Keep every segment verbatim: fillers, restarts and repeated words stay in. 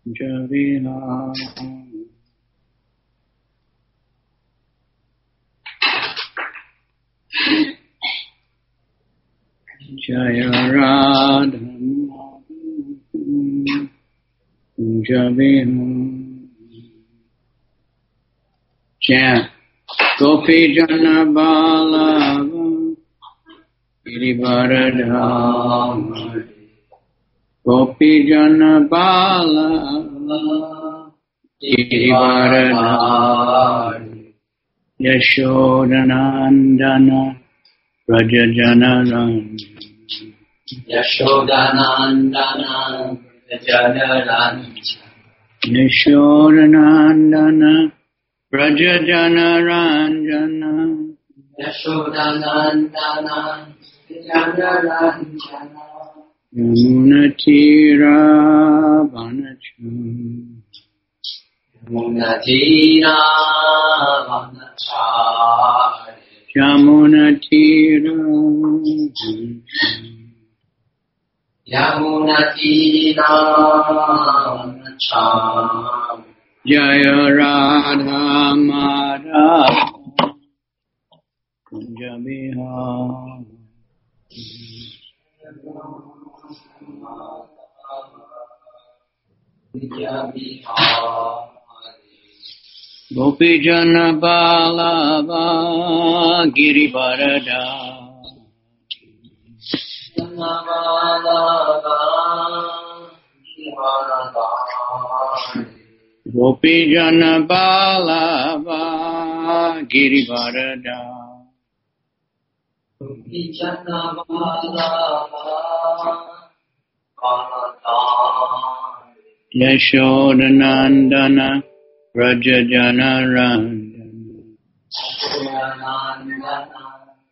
Javiha Jaya Radha Javiha. Chant Gopi Jana Balava Girivaradhari Gopi Jana Balava Girivaradhari Yashodanandana Rajajana Ranjana Yashodanandana Rajajana Ranjana Yashodanandana Rajajana Ranjana Yashodanandana Rajajana Ranjana Yamunatira Vanacham Yamunatira Vanacham Yamunatira Yamunatira Vanacham Jaya Radha Madhava Kunja Vihara Gopi Jana Balava Girivaradhari Gopi Jana Balava Girivaradhari Gopi Jana Balava Yashodanandana Rajajana Ranjana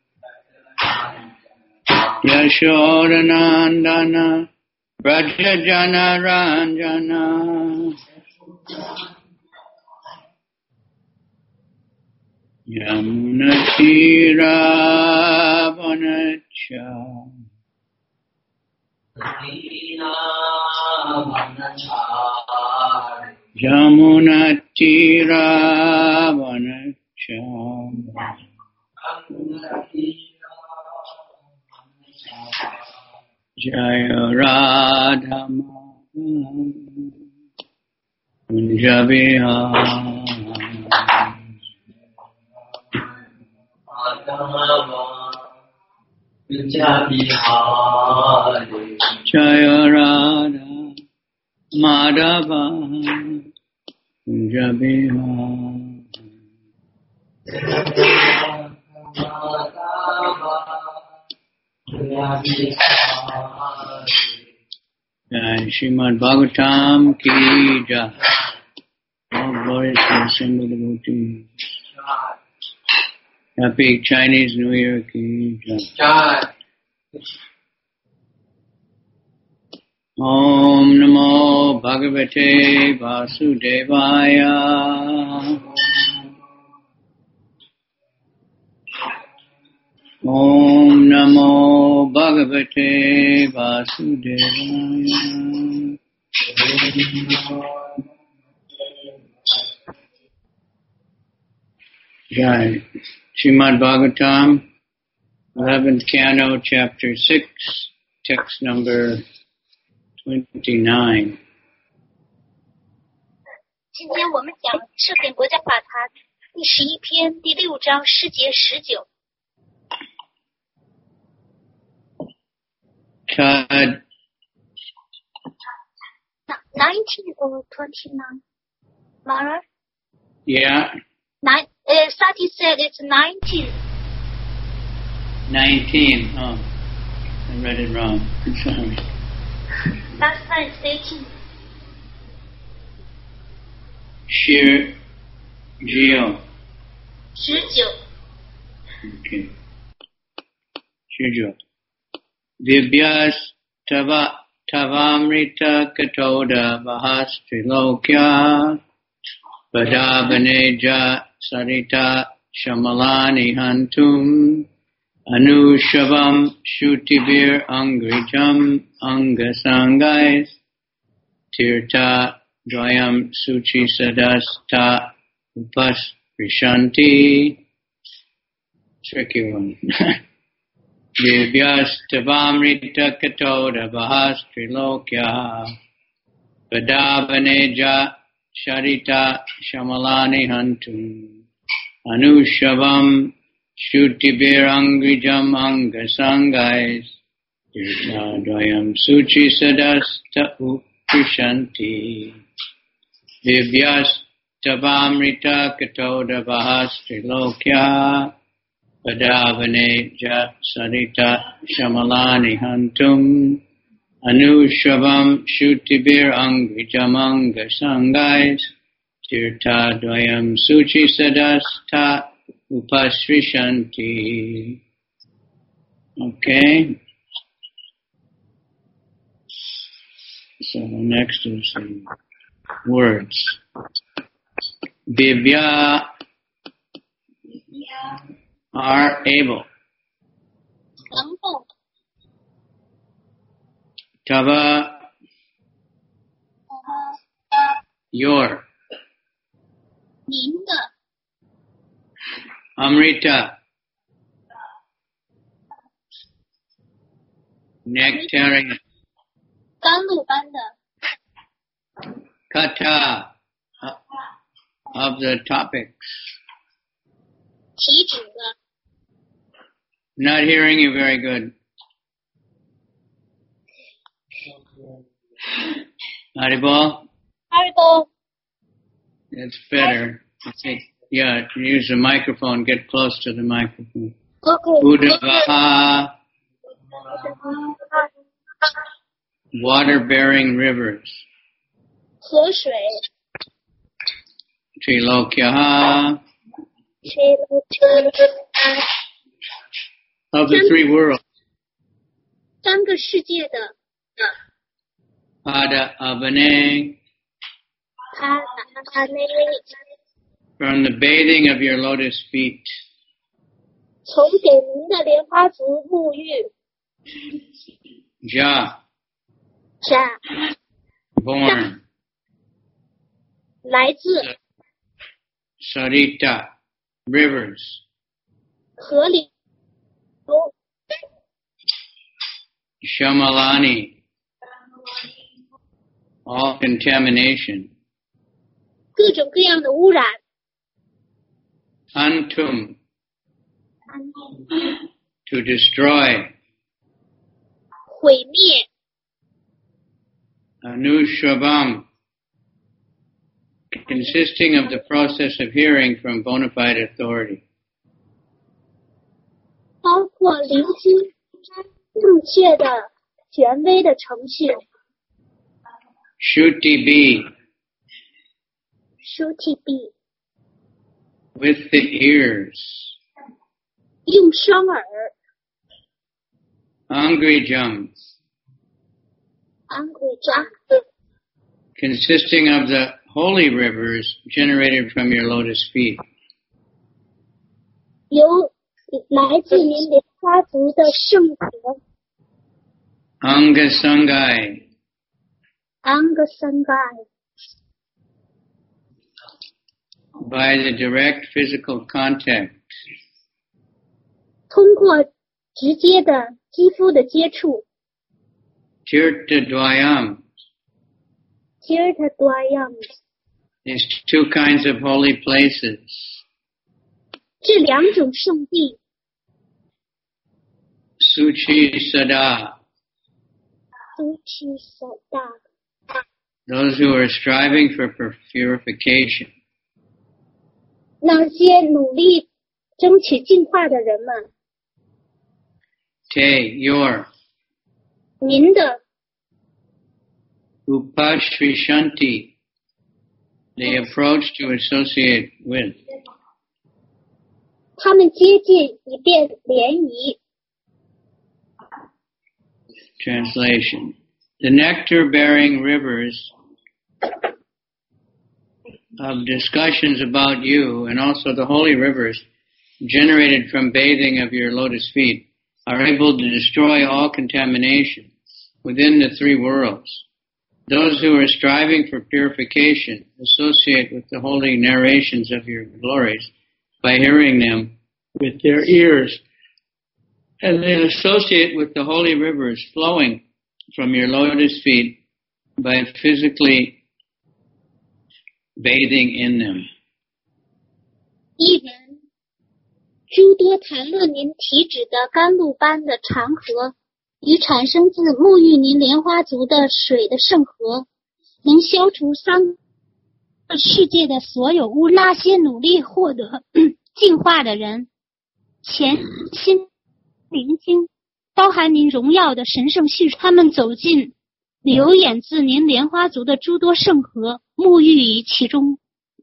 Yashodanandana Rajajana Ranjana Yamunatira Vanacham Yamunatira Vanacham Jaya Radha Kunja Vihara Jaya Radha Madhava Kunja Vihara Jai Srimad Bhagavatam ki jai. All glories to the assembled devotees. Happy Chinese New Year ki jai. Om Namo Bhagavate Vasudevaya. Om Namo Bhagavate Vasudevaya. Jai. Srimad Bhagavatam, eleventh Canto, Chapter six, text number twenty-nine. 今天我们讲摄品国家法坛第十一篇第六章诗节十九。 Tad. nineteen or twenty-nine? Mara? Yeah. Nine, uh, Sati said it's nineteen. Nineteen. Oh, I read it wrong. I'm sorry. Last time it's eighteen. Shir Geo. 十九. Okay. Shir Divyas tava tavamrita katoda vahastrilokya vadavaneja sarita shamalani hantum anushavam shutibir angrijam angasangais tirta dvayam suchi sadasta upasrishanti. Tricky one. Divyastavamrita katoda bahas trilokya Vadavaneja Sharita Shamalani Hantum Anushavam Shutibirangrijam Angasangais Tirthadvayam Suchi Sadasta Uprishanti Divyastavamrita Katoda Bahastrilokya Vadavaneja Sarita Shamalani Hantum Anushavam Shutibir Angrijamanga Sangais Tirthadvayam Suchi Sadasta Upasrishanti. Okay. So next is the words. Divya are able. Tava, your. Amrita, nectarian. Kata, of the topics. Not hearing you very good. Haribol? Haribol. It's better. I think, yeah, use the microphone. Get close to the microphone. Okay. Udavaha. Water-bearing rivers. 河水 Trilokyaha. Trilokya. Of the three worlds. 三个世界的 Pada Abane. From the bathing of your lotus feet. 从给您的莲花足沐浴 Ja. Ja. Born. 来自 Sarita. Rivers. 河里 Shamalani. All contamination. 各种各样的污染 Antum. To destroy. 毁灭 Anushavam. Consisting of the process of hearing from bona fide authority. 包括聆听正确的权威的程序 Shuti B. Shuti B. With the ears. 用双耳 Angrijam. Angrijam. Consisting of the holy rivers generated from your lotus feet. 由来自您莲花足的圣河 Angasangai. Angasangai. By the direct physical contact. 通过直接的肌肤的接触 Tirthadvayam. Tirthadvayam. These two kinds of holy places. 这两种圣地 Suchi Sada. Suchi Sada. Those who are striving for purification. 那些努力争取净化的人们 Te, your. 您的 Upashrishanti. They approach to associate with. 他们接近以便联谊 Translation. The nectar-bearing rivers of discussions about you and also the holy rivers generated from bathing of your lotus feet are able to destroy all contamination within the three worlds Those who are striving for purification associate with the holy narrations of your glories by hearing them with their ears, and then associate with the holy rivers flowing from your lotus feet by physically bathing in them. 一人诸多谈论您体指的甘露般的长河，以产生自沐浴您莲花足的水的圣河，能消除三个世界的所有污。那些努力获得净化的人，潜心聆听包含您荣耀的神圣叙述，他们走进流演自您莲花足的诸多圣河，沐浴于其中。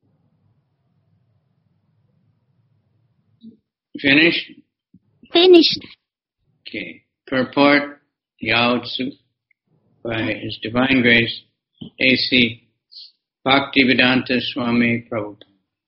Finished? Finished. Okay. Purport, Yao Tzu, by His Divine Grace, A C Bhaktivedanta Swami Prabhupada.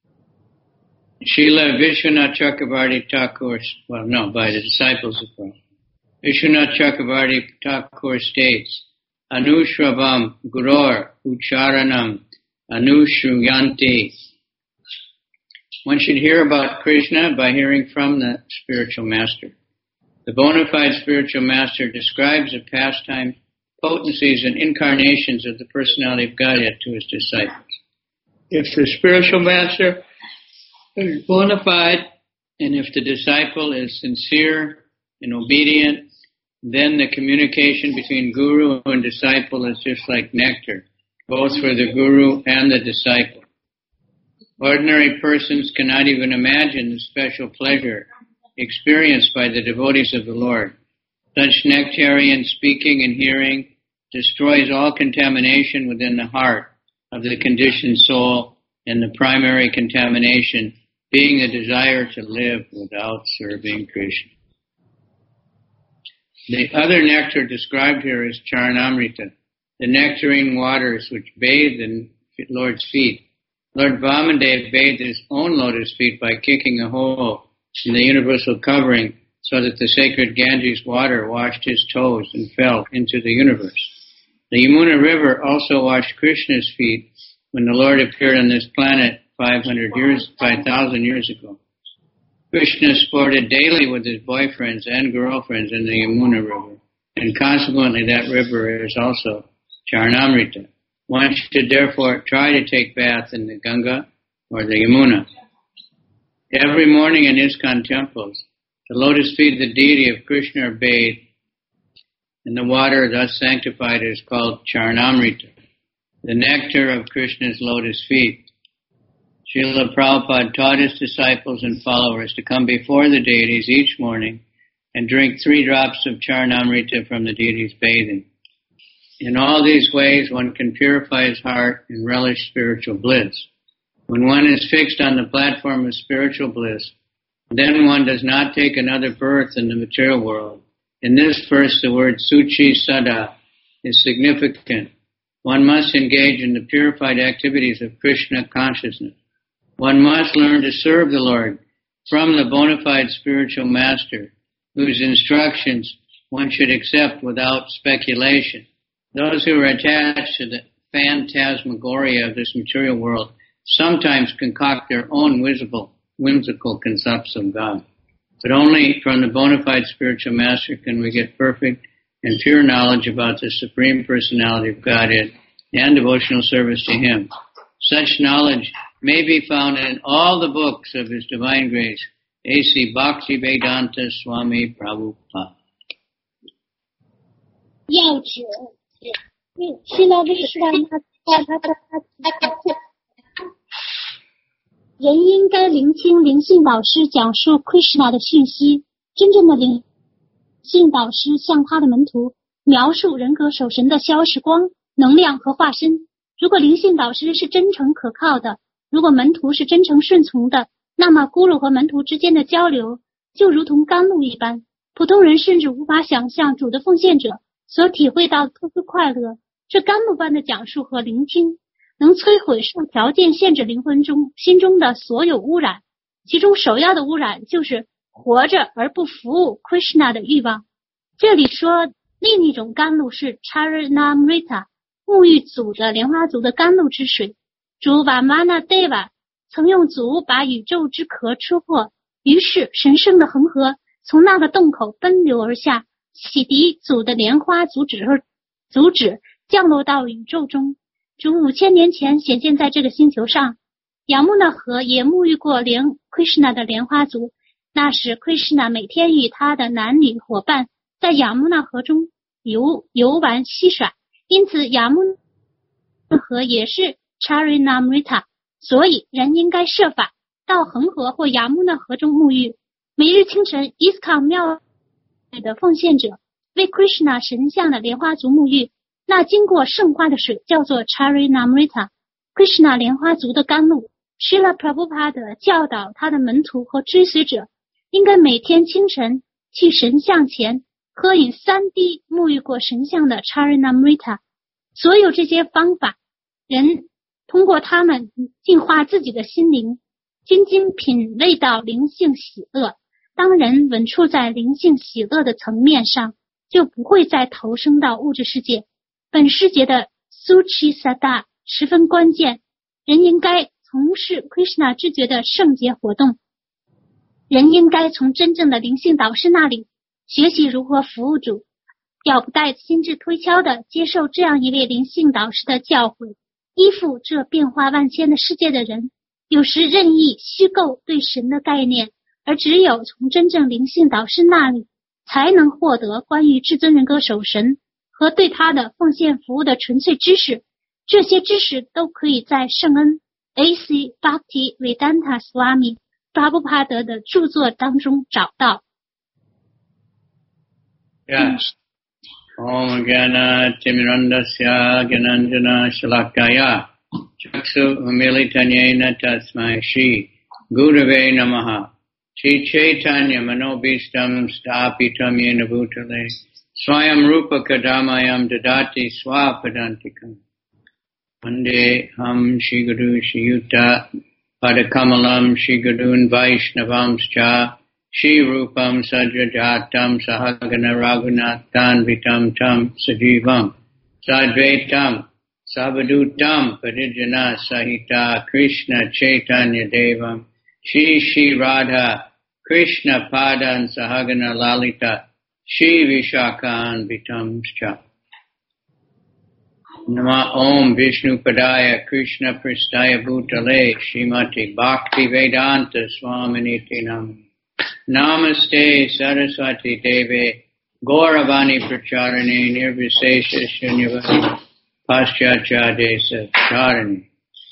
Srila Vishwanath Chakravarti Thakur, well, no, by the disciples of Prabhupada. Vishwanath Chakravarti Thakur states, Anushravam Guror Ucharanam Anushruyanti. One should hear about Krishna by hearing from the spiritual master. The bona fide spiritual master describes the pastimes, potencies, and incarnations of the personality of Godhead to his disciples. If the spiritual master is bona fide, and if the disciple is sincere and obedient, then the communication between guru and disciple is just like nectar, both for the guru and the disciple. Ordinary persons cannot even imagine the special pleasure experienced by the devotees of the Lord. Such nectarian speaking and hearing destroys all contamination within the heart of the conditioned soul, and the primary contamination being the desire to live without serving Krishna. The other nectar described here is Charanamrita, the nectarine waters which bathe the Lord's feet. Lord Vamandev bathed his own lotus feet by kicking a hole in the universal covering so that the sacred Ganges water washed his toes and fell into the universe. The Yamuna River also washed Krishna's feet when the Lord appeared on this planet five hundred years, five thousand years ago. Krishna sported daily with his boyfriends and girlfriends in the Yamuna River, and consequently that river is also Charanamrita. One should therefore try to take bath in the Ganga or the Yamuna. Every morning in ISKCON temples, the lotus feet of the deity of Krishna are bathed, and the water thus sanctified is called Charanamrita, the nectar of Krishna's lotus feet. Srila Prabhupada taught his disciples and followers to come before the deities each morning and drink three drops of Charanamrita from the deity's bathing. In all these ways, one can purify his heart and relish spiritual bliss. When one is fixed on the platform of spiritual bliss, then one does not take another birth in the material world. In this verse, the word Suchi Sada is significant. One must engage in the purified activities of Krishna consciousness. One must learn to serve the Lord from the bona fide spiritual master, whose instructions one should accept without speculation. Those who are attached to the phantasmagoria of this material world sometimes concoct their own visible, whimsical concepts of God. But only from the bona fide spiritual master can we get perfect and pure knowledge about the Supreme Personality of Godhead and devotional service to Him. Such knowledge may be found in all the books of His Divine Grace, A C Bhaktivedanta Swami Prabhupada. 要旨希拉维什瓦纳人应该聆听灵性导师讲述 Krishna 的讯息。真正的灵性导师向他的门徒描述人格守神的消时光、能量和化身。如果灵性导师是真诚可靠的，如果门徒是真诚顺从的，那么咕噜和门徒之间的交流就如同甘露一般。普通人甚至无法想象主的奉献者所体会到的特殊快乐。这甘露般的讲述和聆听能摧毁受条件限制灵魂中心中的所有污染，其中首要的污染就是活着而不服务 Krishna 的欲望。这里说另一种甘露是 Charanamrita， 沐浴祖的莲花族的甘露之水。主瓦玛纳德瓦曾用足把宇宙之壳戳破，于是神圣的恒河从那个洞口奔流而下，洗涤祖的莲花足趾和足趾降落到宇宙中。主五千年前显现在这个星球上，雅穆纳河也沐浴过莲 Krishna 的莲花族。那时 Krishna 每天与他的男女伙伴在雅穆纳河中游游玩嬉耍，因此雅穆纳河也是 Charinamrita， 所以人应该设法到恒河或雅穆纳河中沐浴。每日清晨 ISKCON 庙里的奉献者为 Krishna 神像的莲花族沐浴，那经过圣化的水叫做 Charinamrita， Krishna 莲花族的甘露。Srila Prabhupada 教导他的门徒和追随者应该每天清晨去神像前喝饮三滴沐浴过神像的 Charinamrita。 所有这些方法，人通过他们净化自己的心灵，精精品味到灵性喜乐。当人稳处在灵性喜乐的层面上，就不会再投生到物质世界。本世界的 Suchisada 十分关键，人应该从事 Krishna 知觉的圣洁活动。人应该从真正的灵性导师那里学习如何服务主，要不带心智推敲的接受这样一位灵性导师的教诲。依附这变化万千的世界的人，有时任意虚构对神的概念，而只有从真正灵性导师那里才能获得关于至尊人格守神和对他的奉献服务的纯粹知识。这些知识都可以在圣恩 A C Bhakti Vedanta Swami Prabhupada 的著作当中找到。 Yes. Om Gyana Timirandasya Gyananjana Shalakaya Chaksu Umilitanyena Tasmai Shri Gurave Namaha Shri Chaitanya Manobishtam Stapitam Yena Bhutale Swayam Rupa Kadamayam Dadati Swapadantikam Vande Ham Shri Guru Shri Yuta Padakamalam Shri Gurun Vaishnavamscha Shri Rupam Sajajatam Sahagana Raghunathan Vitam Tam Sajivam Sadvaitam Savadutam Parijana Sahita Krishna Chaitanya Devam Shri Shri Radha Krishna Padan Sahagana Lalita Shri Vishakhan Vitam Cha Nama Om Vishnu Padaya Krishna Pristaya Bhutale Srimati Bhakti Vedanta Swaminiti Namah Namaste Saraswati Deve Gauravani Pracharane Nirvisesha Shunyavani Paschatya Desa Charani.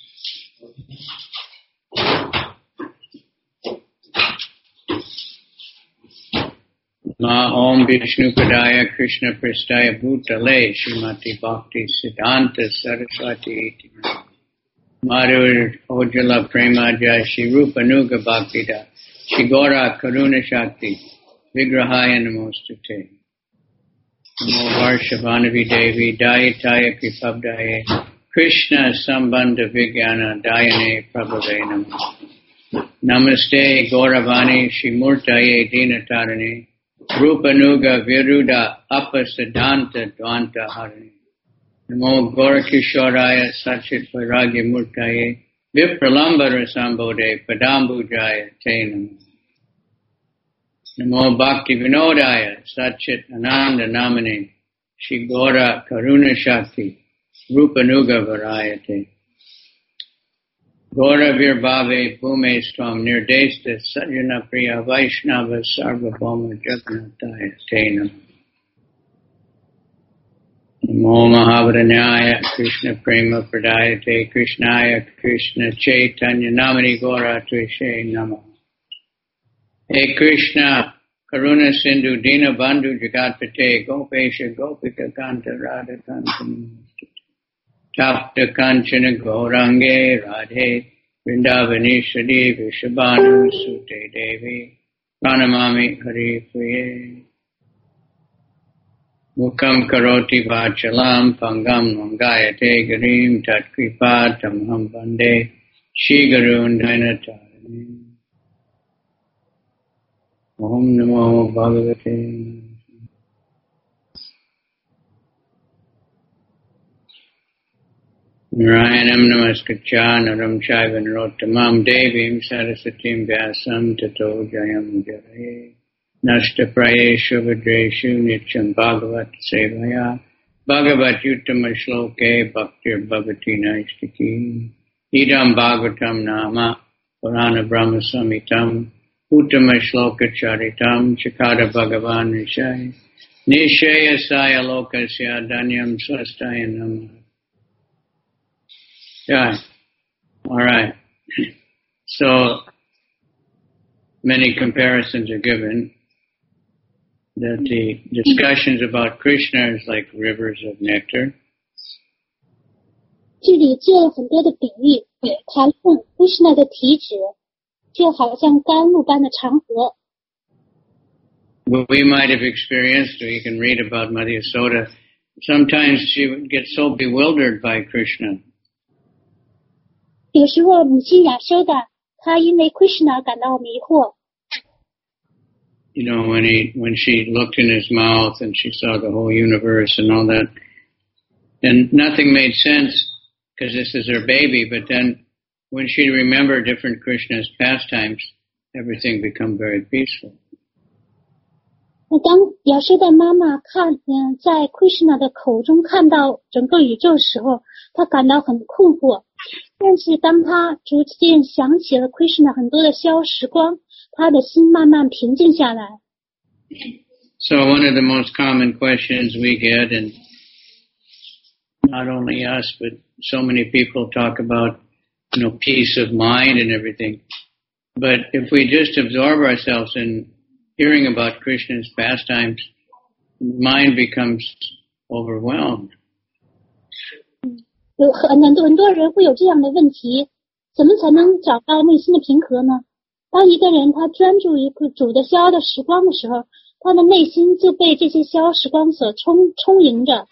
Ma Om Vishnu Padaya Krishna Pristaya Bhutale Srimati Bhakti Siddhanta Saraswati Madhur Ojala Premaja Shri Rupa Nuga Bhaktida Shri Gaura Karuna Shakti Vigrahaya Namostate Namo Varshavanavi Devi Dayataya Kripabdaye Krishna Sambandha Vigyana Dayane Prabhave Namo Namaste Gauravani Shri Murtaye Dinatarane Rupa Nuga Viruda Apasiddhanta Dvanta Harane Namo Gaurakishoraya Satchit Vairagya Murtaye Vipralamba Rasambode Padambujaya Te Namo Namo Bhakti Vinodaya Satchit Ananda Namane Shri Gaura Karuna Shakti Rupa Nuga Varayate Gaura Virbhave Bhume Stvam Nirdesta Sajjana Priya Vaishnava Sarvabhauma Jagannathaya Te Namo Namo Mahavadanyaya Krishna Prema Pradayate Krishnaya Krishna Chaitanya Namani Gaura Tvishe Namo Hey Krishna Karuna Sindhu Dina Bandhu Jagatpate Gopesha Gopika Kanta Radha Kanta Tapta Kanchana Gaurange Radhe Vrindavaneshwari Vishabhanu Sute Devi Pranamami Hari Priye Mukam Karoti Vachalam Pangam Nangayate Garim Tatkripa Tamham Bande Shri Gurun Dainatarane Om Namo Bhagavate Narayanam namaskritya naram chaiva narottamam devim sarasatim vyasam tato jayam jayate. Nashta prayeshu vadreshu nityam bhagavat sevaya. Bhagavat uttama shloke bhaktir bhavati naistiki. Idam bhagavatam nama purana brahma samitam. Uttama shloka charitam chakada bhagavan nishaya. Nishaya saya lokasya danyam swastaya namah. Yeah. All right. So many comparisons are given that the discussions about Krishna is like rivers of nectar. 这里做了很多的比喻，谈论 Krishna 的体脂，就好像甘露般的长河。 We might have experienced, or you can read about Mother Yasoda, sometimes she would get so bewildered by Krishna. 有时候母亲雅修达，她因为 Krishna 感到迷惑。 You know, when he, when she looked in his mouth and she saw the whole universe and all that, and nothing made sense because this is her baby, but then when she remembered different Krishna's pastimes, everything became very peaceful. 那当雅修达妈妈看，嗯，在 Krishna 的口中看到整个宇宙的时候，她感到很困惑。但是当她逐渐想起了 Krishna 很多的消时光，她的心慢慢平静下来。 So one of the most common questions we get, and not only us, but so many people talk about, you know, peace of mind and everything. But if we just absorb ourselves in hearing about Krishna's pastimes, the mind becomes overwhelmed. 有很很多很多人会有这样的问题，怎么才能找到内心的平和呢？当一个人他专注于主的逍遥的时光的时候，他的内心就被这些逍遥时光所充充盈着。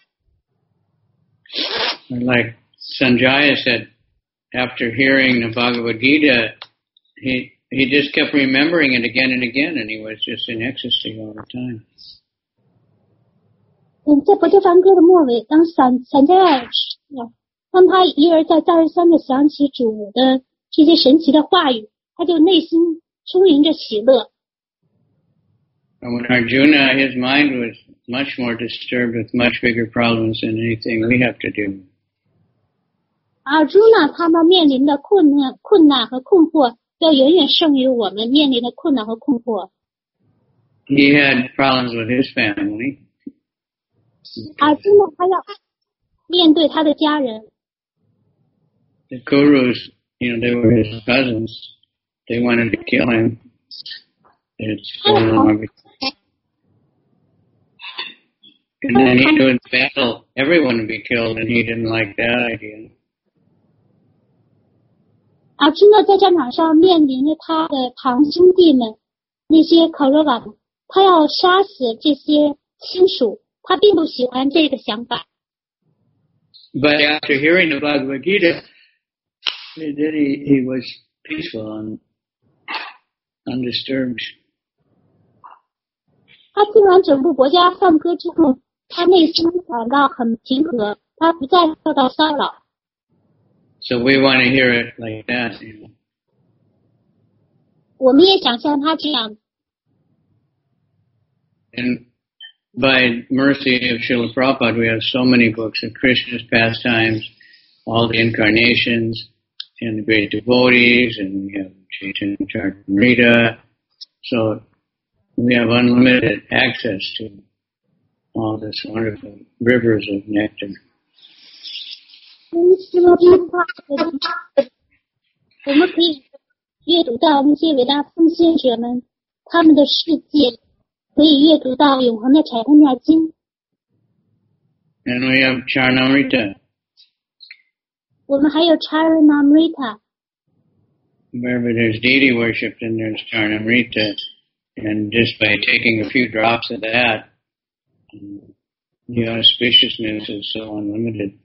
Like Sanjaya said, after hearing the Bhagavad Gita, he he just kept remembering it again and again, and he was just in ecstasy all the time. 嗯，在佛教梵歌的末尾，当散散加尔当他一而再再而三的想起主的这些神奇的话语，他就内心充盈着喜乐。 And when Arjuna, his mind was much more disturbed with much bigger problems than anything we have to do. 而朱娜他们面临的困难、困难和困惑，要远远胜于我们面临的困难和困惑。 He had problems with his family. 而朱娜他要面对他的家人。 The Kurus, you know, they were his cousins. They wanted to kill him. It's um, and then he would battle. Everyone would be killed, and he didn't like that idea. 而朱娜在战场上面临着他的堂兄弟们，那些考罗瓦，他要杀死这些亲属，他并不喜欢这个想法。 But after hearing the Bhagavad Gita, then he, he was peaceful and undisturbed. 他听完整部国家梵歌之后，他内心感到很平和，他不再受到骚扰。 So we want to hear it like that. You know. 我们也想像他这样。 And by mercy of Srila Prabhupada, we have so many books of Krishna's pastimes, all the incarnations, and the great devotees, and we have Chaitanya Charitamrita. So we have unlimited access to all this wonderful rivers of nectar. 我们可以阅读到那些伟大奉献者们他们的世界，可以阅读到永恒的柴根亚经。 And we have Charanamrita. 我们还有 Charanamrita. Wherever there's deity worship, then there's Charanamrita. And just by taking a few drops of that, the auspiciousness is so unlimited.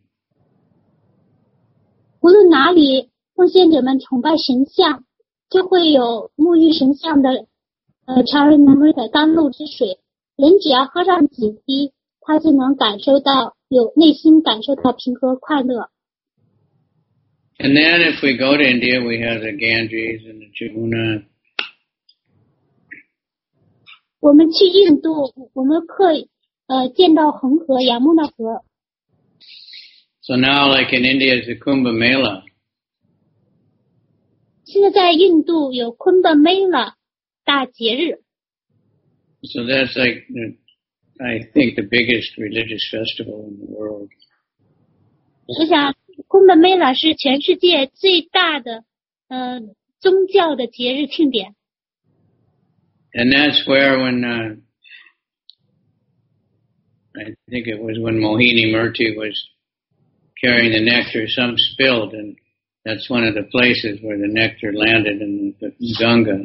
无论哪里奉献者们崇拜神像，就会有沐浴神像的呃 Charanamrita 甘露之水，人只要喝上几滴，他就能感受到有内心感受到平和快乐。 And then if we go to India, we have the Ganges and the Jamuna. 我们去印度，我们可以呃见到恒河、雅穆纳河。 So now, like in India, is the Kumbh Mela. 现在在印度有昆巴梅拉大节日。 So that's like, I think, the biggest religious festival in the world. 我想，昆巴梅拉是全世界最大的呃宗教的节日庆典。 And that's where when, uh, I think it was when Mohini Murti was carrying the nectar, some spilled, and that's one of the places where the nectar landed in the Ganga.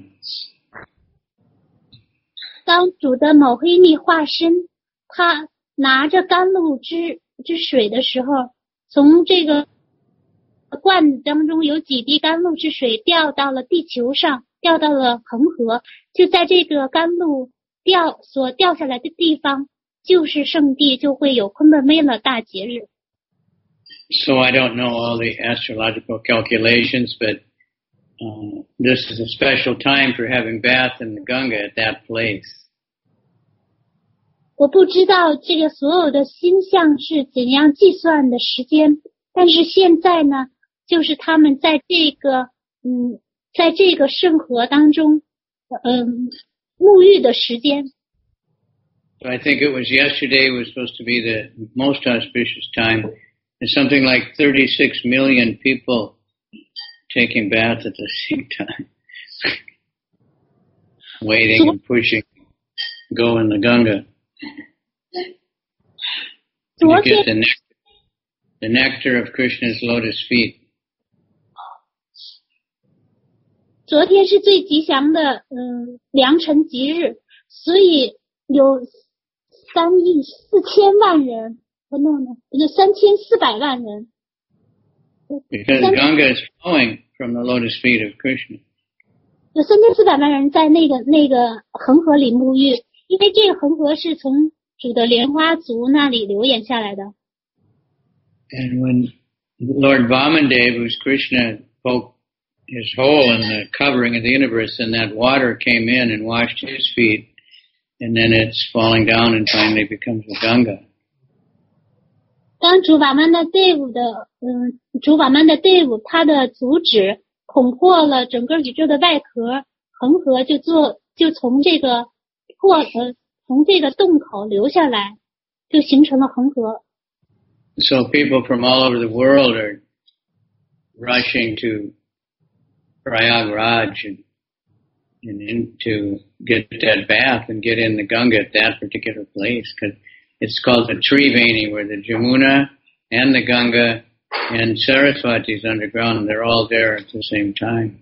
当主的某黑尼化身，他拿着甘露之之水的时候，从这个罐子当中有几滴甘露之水掉到了地球上，掉到了恒河，就在这个甘露掉所掉下来的地方，就是圣地，就会有昆巴梅拉大节日。 So I don't know all the astrological calculations, but uh, this is a special time for having bath in the Ganga at that place. 我不知道这个所有的星象是怎样计算的时间，但是现在呢，就是他们在这个嗯，在这个圣河当中，嗯，沐浴的时间。 So I think it was yesterday was supposed to be the most auspicious time. There's something like thirty-six million people taking baths at the same time. Waiting and pushing, go in the Ganga. You get the nectar, the nectar of Krishna's lotus feet. 昨天是最吉祥的嗯良辰吉日，所以有三亿四千万人。不 no no 有三千四百万人。 Because Ganga is flowing from the lotus feet of Krishna. 有三千四百万人在那个那个恒河里沐浴，因为这个恒河是从主的莲花足那里流演下来的。 And when Lord Vamandev, who's Krishna, poked his hole in the covering of the universe, and that water came in and washed his feet, and then it's falling down and finally becomes a Ganga. 当主法曼的队伍的，嗯，主法曼的队伍，他的足趾捅破了整个宇宙的外壳，恒河就做就从这个破呃从这个洞口流下来，就形成了恒河。 So people from all over the world are rushing to Prayagraj and, and in to get that bath and get in the Ganga at that particular place, because it's called the Triveni, where the Jamuna and the Ganga and Saraswati is underground, and they're all there at the same time.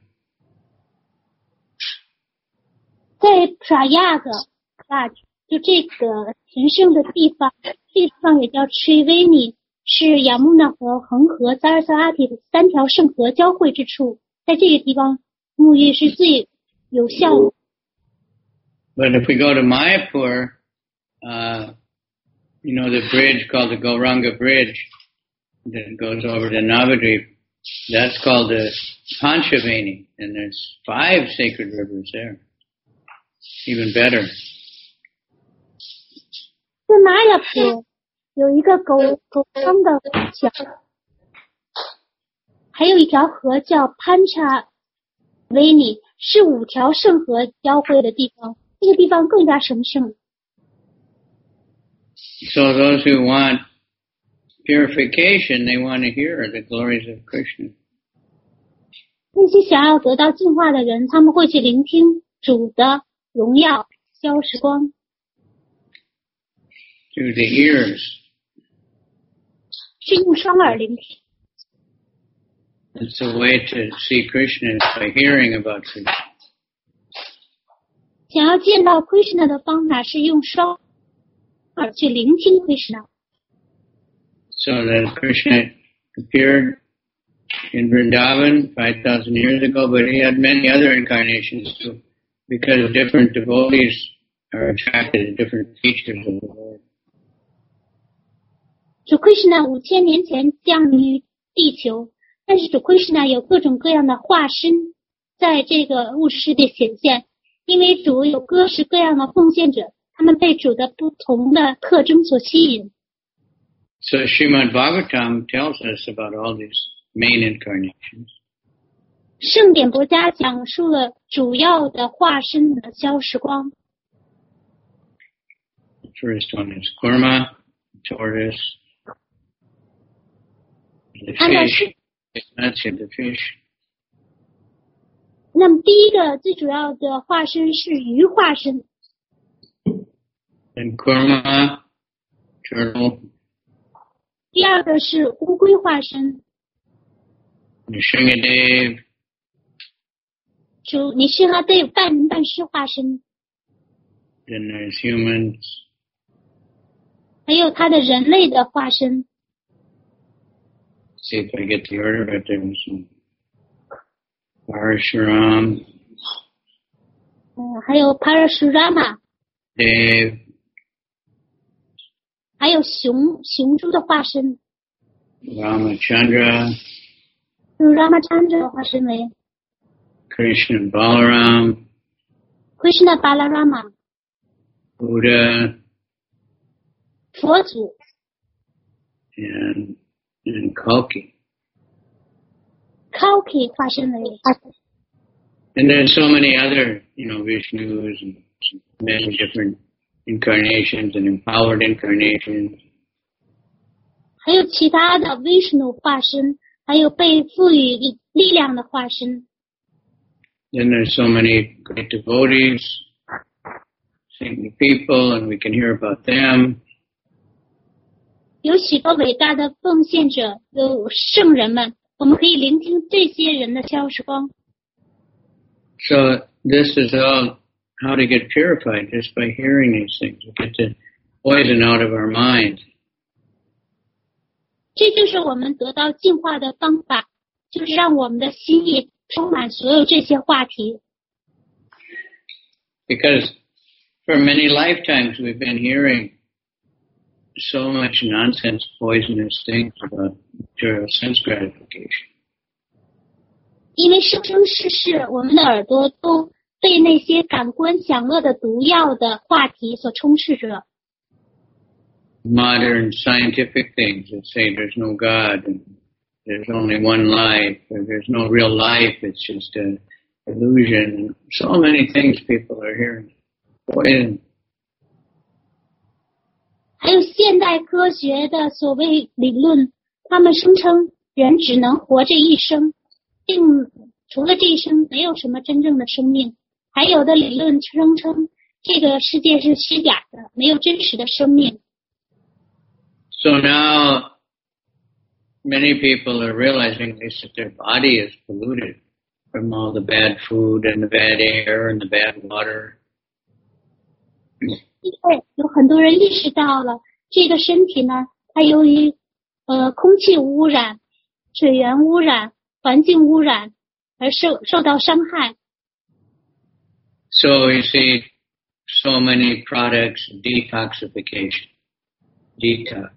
在 Prayaga 啊，就这个神圣的地方，这地方也叫 Triveni， 是雅穆纳河、恒河、萨尔萨拉提的三条圣河交汇之处，在这个地方沐浴是最有效的。 But if we go to Mayapur, uh, you know, the bridge called the Gauranga Bridge that goes over to Navadvip, that's called the Panchaveni, and there's five sacred rivers there. Even better. 在玛雅坡有一个狗狗汤的桥，还有一条河叫潘查维尼，是五条圣河交汇的地方，这个地方更加神圣。 So those who want purification, they want to hear the glories of Krishna. 那些想要得到净化的人，他们会去聆听主的荣耀、消时光。 Through the ears. 是用双耳聆听。 It's a way to see Krishna by hearing about Krishna. 想要见到 Krishna 的方法是用双耳去聆听 Krishna. So that Krishna appeared in Vrindavan five thousand years ago, but he had many other incarnations too, because different devotees are attracted to different features of the Lord. 主 Krishna 五千年前降于地球， 但是主 Krishna 有各种各样的化身在这个物质世界显现，因为主有各式各样的奉献者，他们被主的不同的特征所吸引。 So Srimad Bhagavatam tells us about all these main incarnations. 圣典博家讲述了主要的化身的消时光。 The first one is Kurma, tortoise, the fish, that's it, the fish. 那么第一个最主要的化身是鱼化身。 Then Kurma, turtle. 第二个是乌龟化身。 Nishingadev. 主你是他对半人半狮化身。 Then there's humans. 还有他的人类的化身。 See if I get the order right there. Some Parashuram. 嗯，还有 Parashurama。 Dev. 还有熊熊猪的化身。 Ramachandra. 用 Ramachandra 化身为 Krishna Balaram. Krishna Balarama. Buddha. 佛祖。 And, and Kalki. Kalki 化身为 And there's so many other, you know, Vishnus and many different incarnations and empowered incarnations. 还有其他的 Vishnu 化身，还有被赋予力量的化身。 Then there's so many great devotees, saintly people, and we can hear about them. 有许多伟大的奉献者，有圣人们，我们可以聆听这些人的消时光。 So this is all how to get purified, just by hearing these things. We get the poison out of our mind. 这就是我们得到净化的方法，就是让我们的心意充满所有这些话题。 Because for many lifetimes we've been hearing so much nonsense, poisonous things about material sense gratification. 因为生生世世，我们的耳朵都被那些感官享乐的毒药的话题所充斥着。 Modern scientific things that say there's no God and there's only one life, or there's no real life, it's just an illusion. So many things people are hearing. Poison. 还有现代科学的所谓理论，他们声称人只能活这一生，并除了这一生没有什么真正的生命。还有的理论声称这个世界是虚假的，没有真实的生命。 So now many people are realizing this, that their body is polluted from all the bad food and the bad air and the bad water. 因为有很多人意识到了这个身体呢，它由于呃空气污染、水源污染、环境污染而受受到伤害。 So you see so many products, detoxification, detox.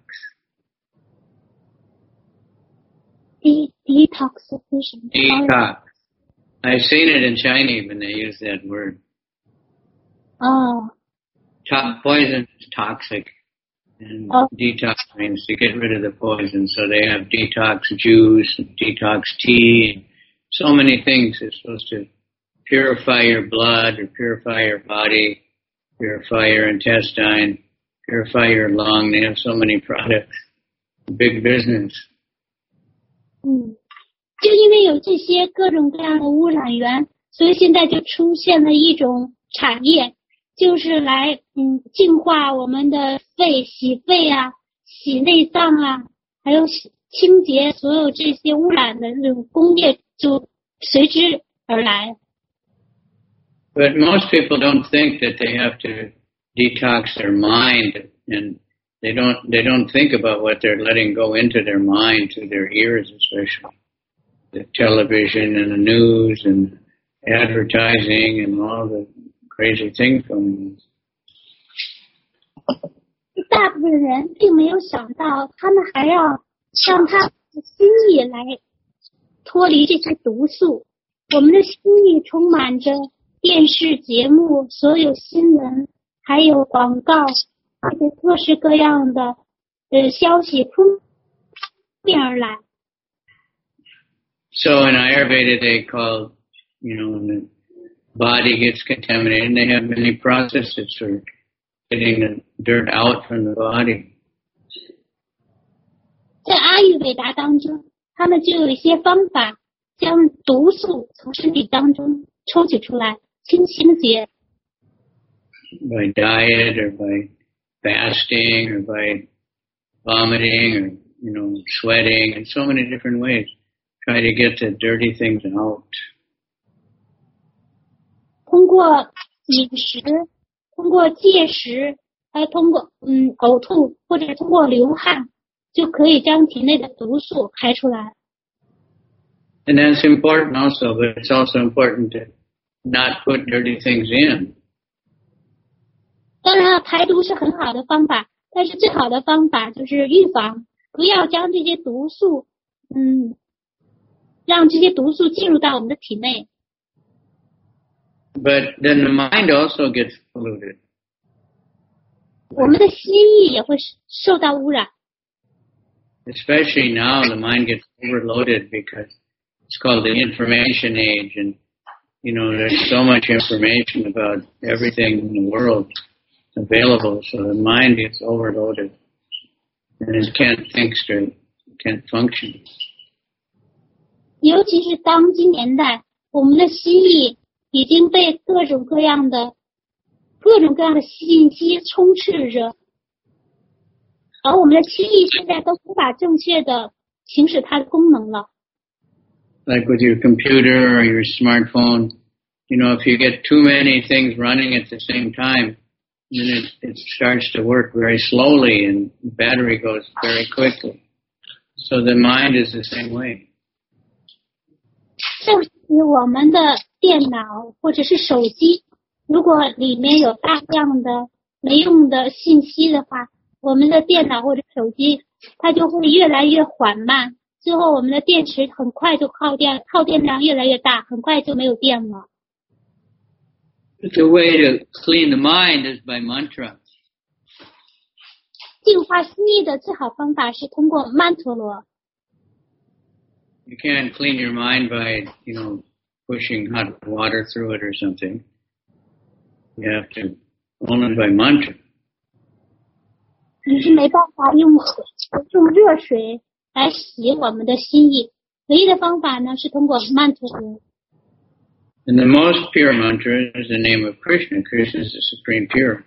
De- detoxification. Detox. I've seen it in China when they use that word. 哦。 To- poison is toxic, and Oh. detox means to get rid of the poison. So they have detox juice, and detox tea, and so many things. It's supposed to purify your blood, or purify your body, purify your intestine, purify your lung. They have so many products. Big business. 嗯，就因为有这些各种各样的污染源，所以现在就出现了一种产业。就是来嗯净化我们的肺，洗肺啊，洗内脏啊，还有洗清洁所有这些污染的这种工业就随之而来。 But most people don't think that they have to detox their mind, and they don't they don't think about what they're letting go into their mind, through their ears especially. The television and the news and advertising and all the crazy things going on. 大部分人并没有想到，他们还要让他的心意来脱离这些毒素。我们的心里充满着电视节目、所有新闻，还有广告，这些各式各样的呃消息扑面而来。 So in Ayurveda they call, you know, when the body gets contaminated, they have many processes for getting the dirt out from the body. 在阿育吠达当中，他们就有一些方法将毒素从身体当中抽取出来，清清洁。 By diet or by fasting or by vomiting or, you know, sweating and so many different ways. Try to get the dirty things out. 通过饮食，通过戒食，还通过嗯呕吐或者通过流汗，就可以将体内的毒素排出来。 And that's important also, but it's also important to not put dirty things in. 当然了，排毒是很好的方法，但是最好的方法就是预防，不要将这些毒素，嗯，让这些毒素进入到我们的体内。 But then the mind also gets polluted. 我们的心意也会受到污染。 Especially now, the mind gets overloaded because it's called the information age, and you know there's so much information about everything in the world available, so the mind gets overloaded and it can't think straight, it can't function. 尤其是当今年代，我们的心意已经被各种各样的各种各样的信息充斥着，而我们的心意现在都无法正确的行使它的功能了。 Like with your computer or your smartphone, you know, if you get too many things running at the same time, then it, it starts to work very slowly and the battery goes very quickly. So the mind is the same way. 正是我们的电脑或者是手机，如果里面有大量的没用的信息的话，我们的电脑或者手机它就会越来越缓慢，最后我们的电池很快就耗电，耗电量越来越大，很快就没有电了。 The way to clean the mind is by mantra. 净化心意的最好方法是通过曼陀罗。 You can't clean your mind by, you know, pushing hot water through it or something. You have to only by mantra. 你是没办法用用热水来洗我们的心意，唯一的方法呢是通过曼陀罗。 And the most pure mantra is the name of Krishna. Krishna is the supreme pure.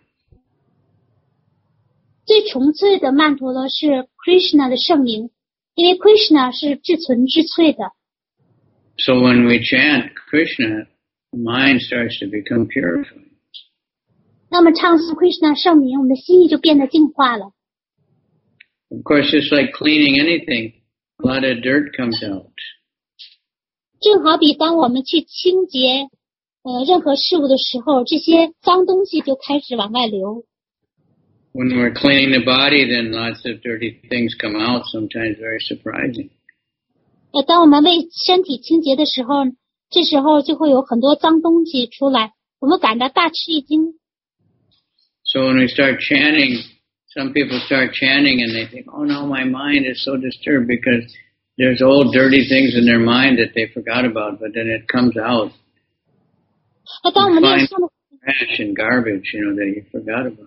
最纯粹的曼陀罗是 Krishna 的圣名，因为 Krishna 是至纯至粹的。 So when we chant Krishna, the mind starts to become purified. 那么唱诵 Krishna 圣名，我们的心意就变得净化了。 Of course, just like cleaning anything, a lot of dirt comes out. 正好比当我们去清洁呃任何事物的时候，这些脏东西就开始往外流。 When we're cleaning the body, then lots of dirty things come out, sometimes very surprising. 呃，当我们为身体清洁的时候，这时候就会有很多脏东西出来，我们感到大吃一惊。 So when we start chanting, some people start chanting and they think, oh no, my mind is so disturbed because there's old dirty things in their mind that they forgot about, but then it comes out. 那当我们念诵的 Trash and garbage, you know, that you forgot about.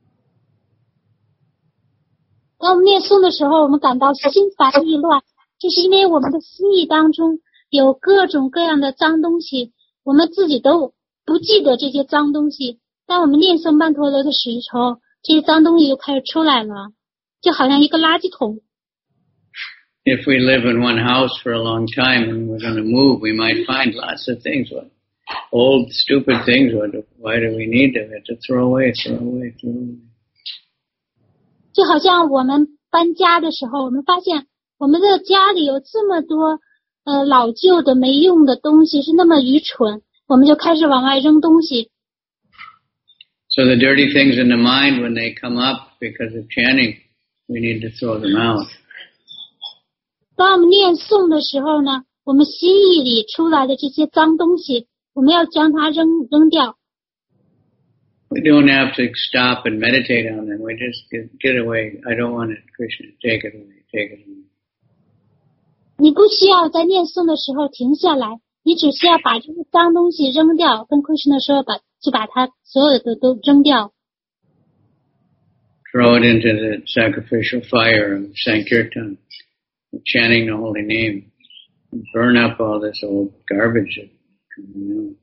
当我们念诵的时候，我们感到心烦意乱，这是因为我们的心意当中有各种各样的脏东西，我们自己都不记得这些脏东西。当我们念诵曼陀罗的时候，这些脏东西就开始出来了，就好像一个垃圾桶。 If we live in one house for a long time and we're going to move, we might find lots of things, what, old stupid things. What, why do we need them? We have to throw away, throw away, throw away. 就好像我们搬家的时候，我们发现我们的家里有这么多呃老旧的没用的东西，是那么愚蠢，我们就开始往外扔东西。 So the dirty things in the mind, when they come up because of chanting, we need to throw them out. 当我们念诵的时候呢， 我们心意里出来的这些脏东西，我们要将它扔扔掉。 We don't have to stop and meditate on them. We just get, get away. I don't want it, Krishna. Take it away. Take it away. 你不需要在念诵的时候停下来，你只需要把这些脏东西扔掉，跟 Krishna 说把就把它所有的都扔掉。 Throw it into the sacrificial fire of Sankirtan, chanting the holy name. Burn up all this old garbage that coming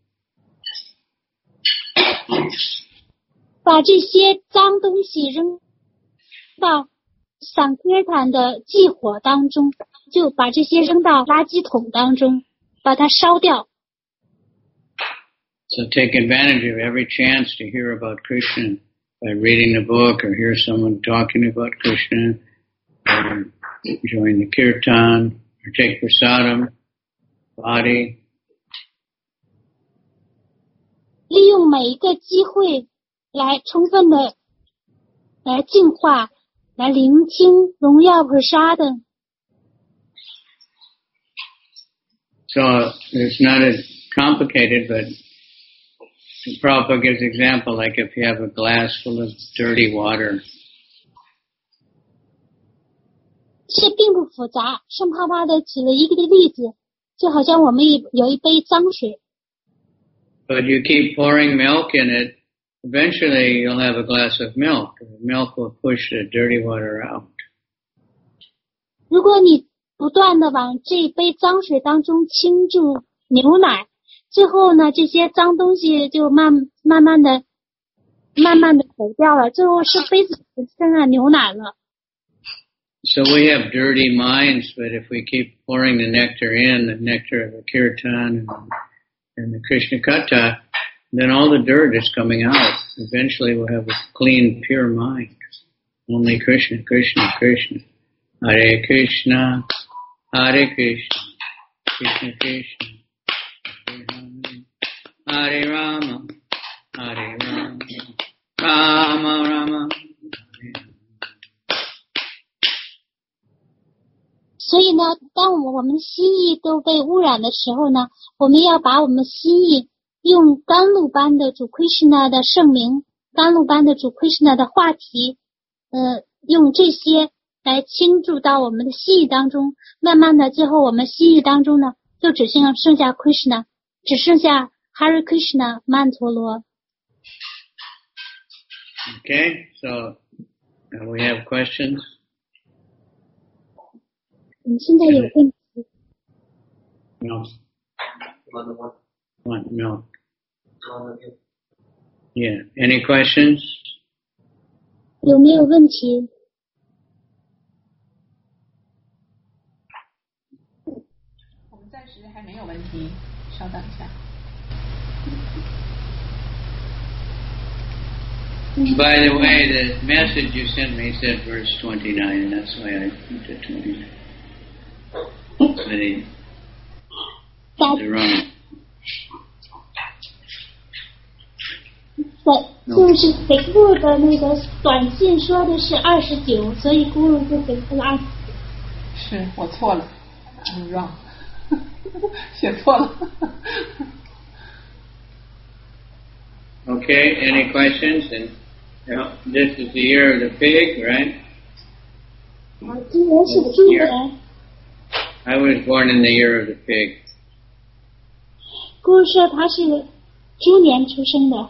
out. 把这些脏东西扔到桑kirtan坦的祭火当中，就把这些扔到垃圾桶当中，把它烧掉。 So take advantage of every chance to hear about Krishna by reading the book or hear someone talking about Krishna or join the kirtan or take prasadam, body. 利用每一个机会来充分的来净化，来聆听荣耀 prasadam。 So it's not as complicated, but Prabhupada gives example like if you have a glass full of dirty water. 这并不复杂，圣帕帕的举了一个的例子，就好像我们有一杯脏水。 But you keep pouring milk in it, eventually you'll have a glass of milk. The milk will push the dirty water out. 如果你不断的往这杯脏水当中倾注牛奶，最后呢，这些脏东西就慢慢慢的、慢慢的走掉了，最后是杯子只剩下牛奶了。 So we have dirty minds, but if we keep pouring the nectar in, the nectar of the kirtan and, and the Krishna Katha, then all the dirt is coming out. Eventually we'll have a clean, pure mind. Only Krishna, Krishna, Krishna. Hare Krishna, Hare Krishna, Krishna Krishna, Hare Rama, Hare Rama, Rama Rama. 所以呢，当我们心意都被污染的时候呢，我们要把我们心意用甘露般的主 Krishna 的圣名，甘露般的主 Krishna 的话题，呃，用这些来倾注到我们的心意当中。慢慢的，最后我们心意当中呢，就只剩剩下 Krishna， 只剩下 Hare Krishna 曼陀罗。 Okay, so uh, we have questions. 我们现在有问题。 No. One, one, What? No. one. Yeah. Any questions? 有没有问题？ 我们暂时还没有问题，稍等一下。 By the way, the message you sent me said verse twenty-nine, and that's why I put it twenty-nine. The, the wrong. 就是给咕噜的那个短信说的是二十九，所以咕噜就给出了二十九。 是我错了 ，I'm wrong， 写错了。 Okay, any questions? And you know, this is the year of the pig, right? 啊，今年是猪年。 I was born in the year of the pig. 咕噜说他是猪年出生的。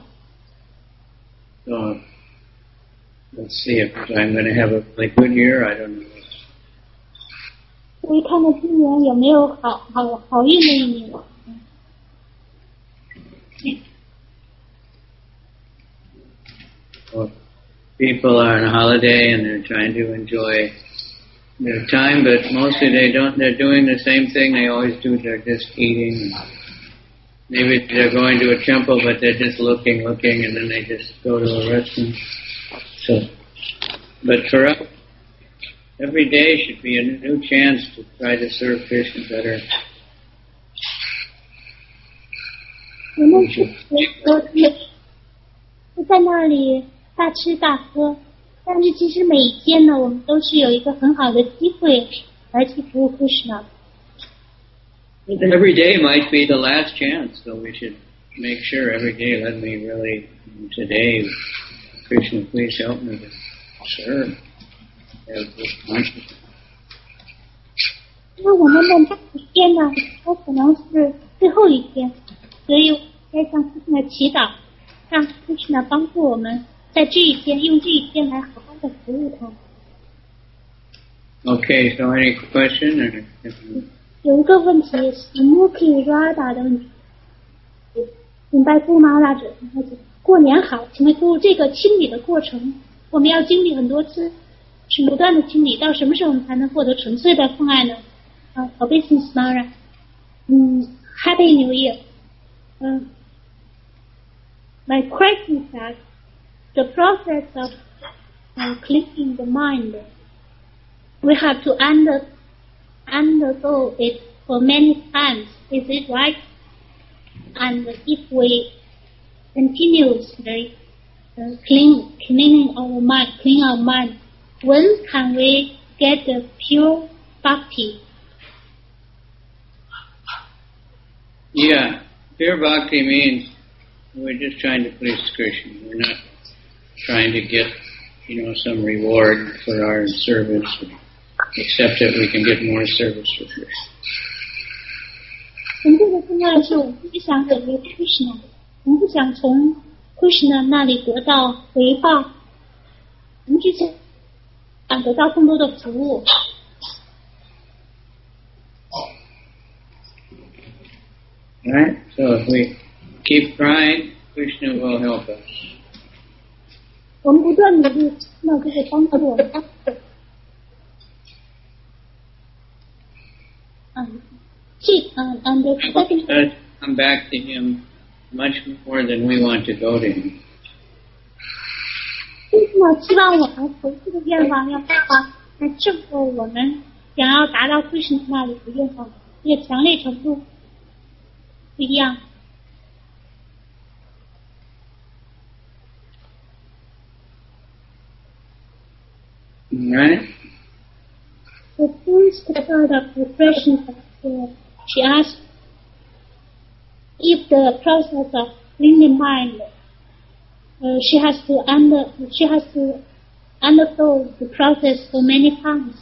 So let's see if I'm going to have a really good year. I don't know. 所以看看今年有没有好好好运的一年。 Well, people are on a holiday and they're trying to enjoy their time, but mostly they don't. They're doing the same thing they always do. They're just eating. Maybe they're going to a temple, but they're just looking, looking, and then they just go to a restaurant. So, but for us, every day should be a new chance to try to serve Krishna better. 我们是都是在那里大吃大喝，但是其实每一天呢，我们都是有一个很好的机会来去服务 Krishna。 Every day might be the last chance, so we should make sure every day, let me really, today, Krishna, please help me to serve. Have this consciousness. 因为我们的那一天呢，有可能是最后一天，所以该向Krishna祈祷，让Krishna帮助我们在这一天用这一天来好好的服务他。 Okay, so any question? Or... 有一个问题是 Muki Radha 的问题，明白布玛拉者，他说过年好，请问注这个清理的过程，我们要经历很多次，是不断的清理，到什么时候我们才能获得纯粹的奉爱呢？啊 ，Obeisance Mara， 嗯 ，Happy New Year， 嗯 ，My question is that the process of uh, cleaning the mind, we have to under undergo it for many times. Is it right? And if we continuously uh, clean cleaning our mind, clean our mind, when can we get the pure bhakti? Yeah, pure bhakti means we're just trying to please Krishna. We're not trying to get, you know, some reward for our service, except that we can get more service for Krishna. 从这个重要的是，我们不想给 Krishna， 我们不想从 Krishna 那里得到回报，我们只想得到更多的服务。 Right? So if we keep trying, Krishna will help us. 我们不断努力，那就会帮助我们。嗯，这嗯 and the second Let us come back to him much more than we want to go to him. 就是呢，希望我们回去的愿望要达到，来胜过我们想要达到 Krishna 那里的愿望，这个强烈程度不一样。 Right? The first part of the question, uh, she asked if the process of cleaning mind, uh, she has to under, she has to undergo the process for many times,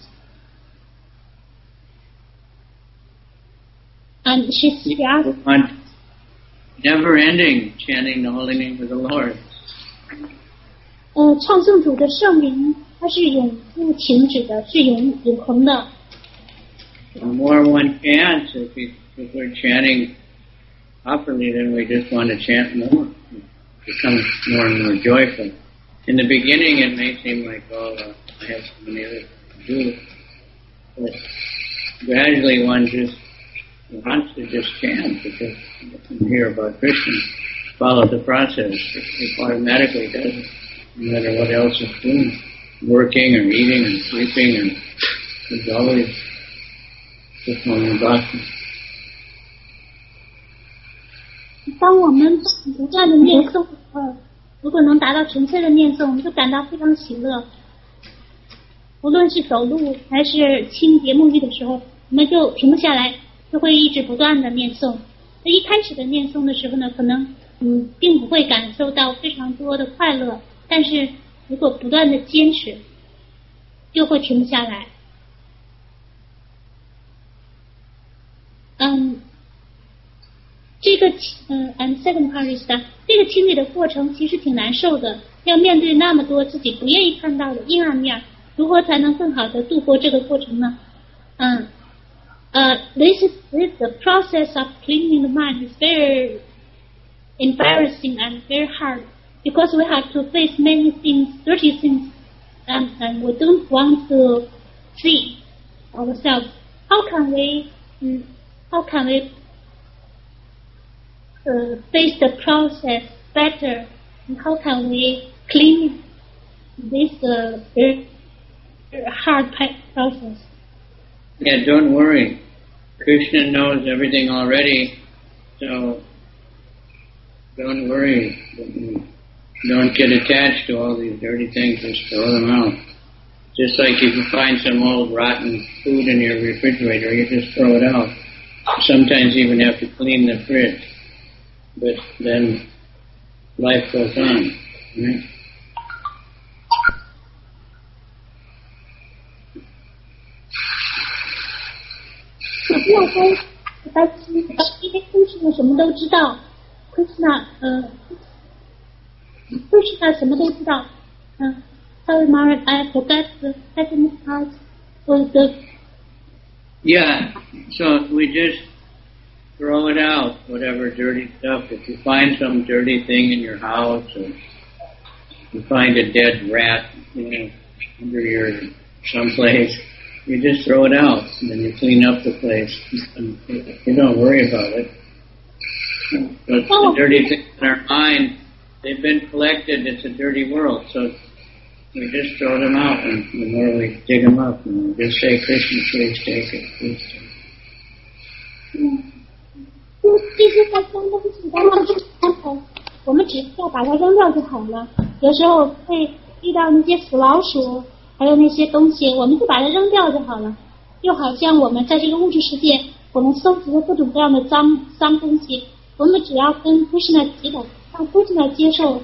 and she, she asked, never-ending chanting the holy name of the Lord. 呃，唱诵主的圣名，它是永不停止的，是永永恒的。 The more one chants, if, we, if we're chanting properly, then we just want to chant more. It becomes more and more joyful. In the beginning, it may seem like, oh, uh, I have so many other things to do. But gradually, one just wants to just chant because you hear about Krishna. Follow the process. It automatically does it, no matter what else is doing. Working or eating or sleeping, and there's always just one bhakti. 当我们不断的念诵，呃，如果能达到纯粹的念诵，我们就感到非常喜乐。无论是走路还是清洁沐浴的时候，我们就停不下来，就会一直不断的念诵。那一开始的念诵的时候呢，可能嗯并不会感受到非常多的快乐，但是如果不断的坚持，就会停不下来。嗯，这个嗯 ，and second part is that 这个清理的过程其实挺难受的，要面对那么多自己不愿意看到的阴暗面，如何才能更好的度过这个过程呢？嗯，呃、uh, ，this is this the process of cleaning the mind is very embarrassing and very hard because we have to face many things, dirty things, and and we don't want to see ourselves. How can we, um, how can we uh, face the process better? And how can we clean this uh, very hard process? Yeah, don't worry. Krishna knows everything already, so don't worry. Don't get attached to all these dirty things, just throw them out. Just like if you find some old rotten food in your refrigerator, you just throw it out. sometimes even have to clean the fridge. But then life goes on, right? Krishna 什么都知道。嗯 Sorry, Mara, I forgot the second part was the. Yeah, so we just throw it out, whatever dirty stuff. If you find some dirty thing in your house, or you find a dead rat, you know, under your someplace, you just throw it out, and then you clean up the place. And you don't worry about it. But the dirty things in our mind, they've been collected. It's a dirty world, so we just throw them out, and the more we dig them up, and we just say, Krishna, please take it, please take it. 嗯，就这些在脏东西，当然就是三头，我们只需要把它扔掉就好了。有时候会遇到那些死老鼠，还有那些东西，我们就把它扔掉就好了。就好像我们在这个物质世界，我们搜集了各种各样的脏脏东西，我们只要跟 Krishna 祈祷，让 Krishna 接受。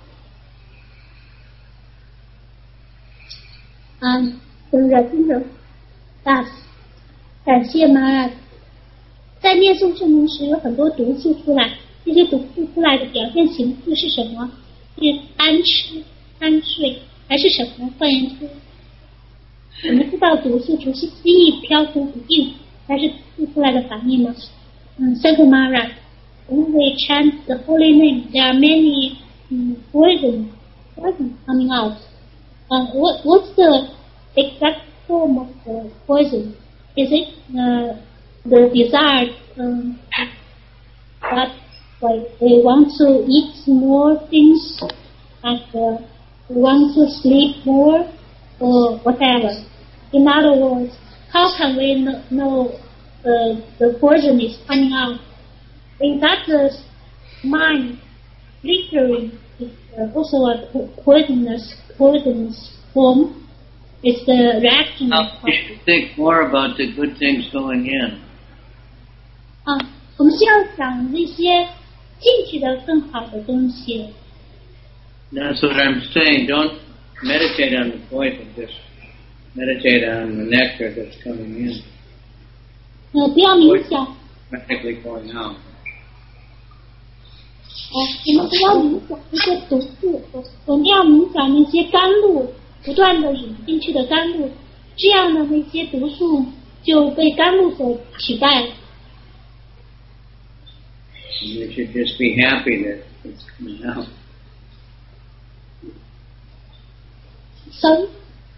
嗯，真的真的，大感谢妈。在念诵圣名时，有很多毒素出来，这些毒素出来的表现形式是什么？是贪吃、贪睡，还是什么？换言之，我们知道毒素除是思意漂浮不定，还是吐出来的反应吗？嗯 ，Thank you, Mara. When we chant the holy name, there are many um, poison, poison coming out. Uh, what, what's the exact form of the poison? Is it uh, the desire um, that like we want to eat more things, like uh, we want to sleep more, or whatever? In other words, how can we know, know uh, the poison is coming out? Is that the mind flickering is uh, also a poisonous poisonous form? It's the reaction. Now, you should think more about the good things going in. 啊，我们需要想那些进去的更好的东西。 That's what I'm saying. Don't meditate on the poison. Just meditate on the nectar that's coming in. 呃，不要冥想。 Practically going out. 哦，我们不要冥想那些毒素，我们要冥想那些甘露，不断的引进去的甘露，这样的那些毒素就被甘露所取代了。 You should just be happy that it's coming out. Sorry?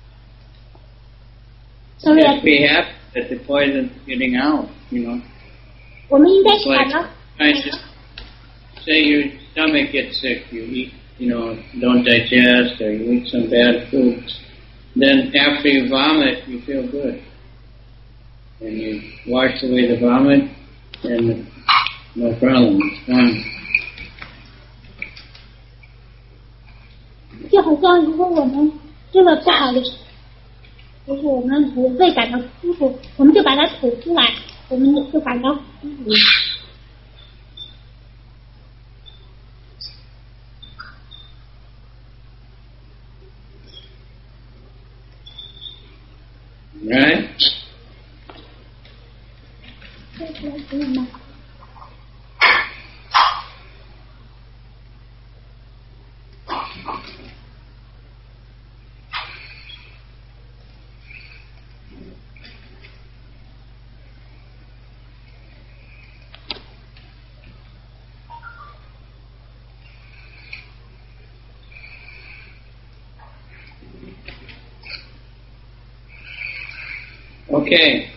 Sorry. Just be happy that the poison's getting out, you know. 我们应该 It's like 想到。 trying to say your stomach gets sick, you eat, you know, don't digest, or you eat some bad foods. Then after you vomit, you feel good. And you wash away the vomit, and no problem, it's gone. 就好像如果我们吃了不好的食，就是我们不会感到舒服，我们就把它吐出来，我们就感到舒服。 Right? Okay.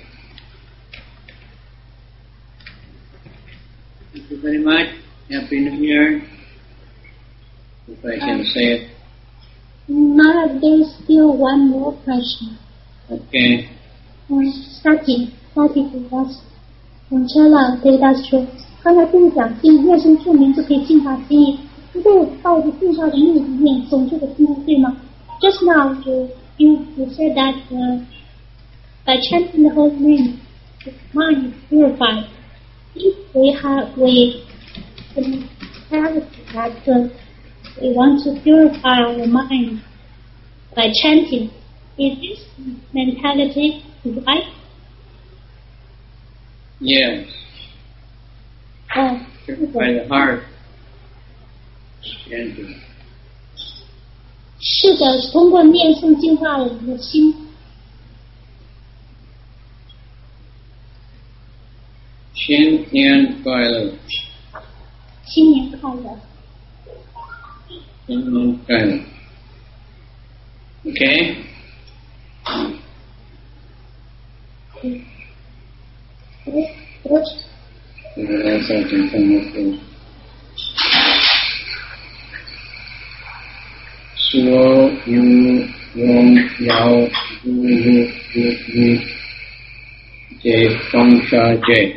Thank you very much. Happy New Year. If I can say it. Mara, there is still one more question. Okay. Um, starting, starting with us. 嗯，车老对大家说，刚才不是讲进念诵圣名就可以净化心意，不是抱着净化的目的念诵这个经对吗 ？Just now you you you said that uh, by chanting the holy name, the mind is purified. if we have we have that uh, we want to purify our mind by chanting, is this mentality right? Yes. Oh, By the heart. Chanting. 是的，通过念诵净化我们的心。 新年快乐。 新年快乐。 新年快乐。Okay? What? 这个来说就这么说。所有荣耀无有无无，这放下这，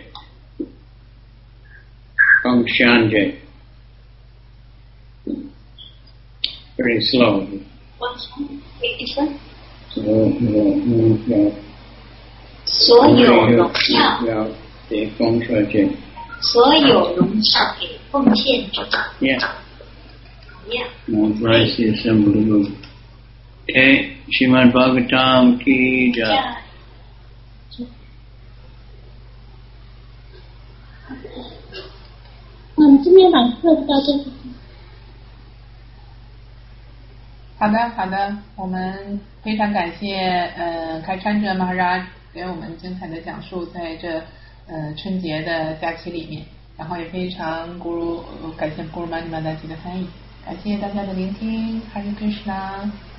放下这 ，very slow. 所有荣耀， 所有荣耀， 要这放下这。 所有荣耀给奉献者。 Yeah. Yeah. Montrasi Sambhuru. Okay, Srimad Bhagavatam ki jai. 嗯，今天晚课就到这里。 好的，好的，我们非常感谢呃开川者马哈拉给我们精彩的讲述，在这呃春节的假期里面，然后也非常咕噜感谢咕噜玛尼玛达吉的翻译。感谢大家的聆听，Hare Krishna。